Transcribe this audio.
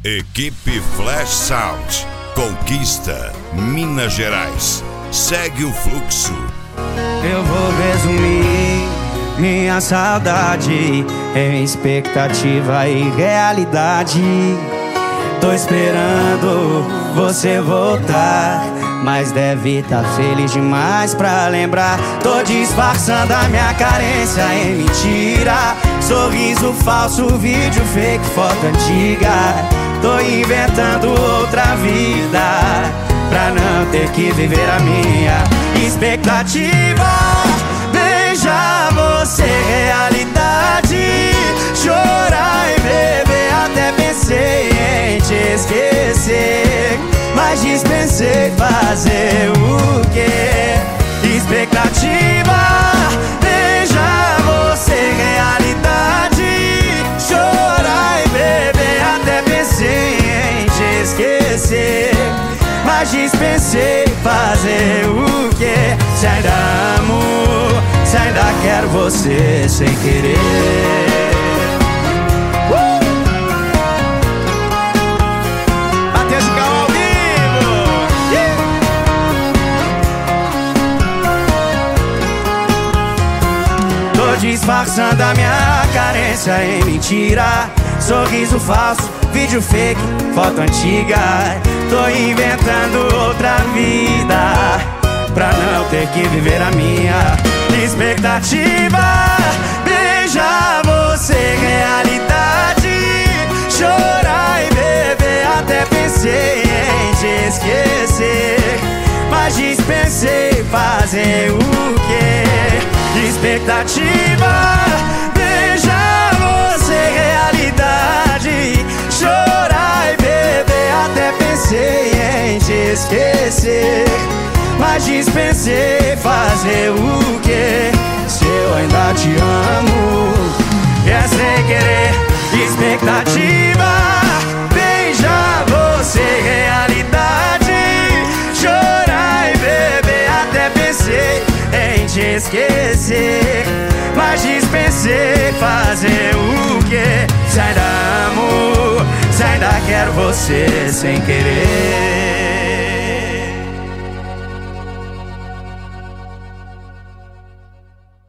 Equipe Flash Sound conquista Minas Gerais. Segue o fluxo. Eu vou resumir minha saudade em expectativa e realidade. Tô esperando você voltar, mas deve tá feliz demais pra lembrar. Tô disfarçando a minha carência em mentira. Sorriso falso, vídeo fake, foto antiga. Tô inventando outra vida pra não ter que viver a minha expectativa. Veja você, realidade. Chorar e beber, até pensei em te esquecer, mas dispensei fazer o quê? Expectativa. Veja você, realidade. Chorar e beber, até pensei em te esquecer, mas dispensei fazer o quê? Se ainda amo, se ainda quero você sem querer. Disfarçando a minha carência em mentira. Sorriso falso, vídeo fake, foto antiga. Tô inventando outra vida pra não ter que viver a minha expectativa. Veja você, realidade. Chorar e beber, até pensei em te esquecer, mas dispensei fazer o quê? Expectativa. Veja você, realidade. Chorar e beber, até pensei em te esquecer, mas dispensei fazer o quê? Se eu ainda te amo, é sem querer. Expectativa. Veja você, realidade. Chorar e beber, até pensei em te esquecer, mas dispensei fazer o quê? Se ainda amo, se ainda quero você sem querer.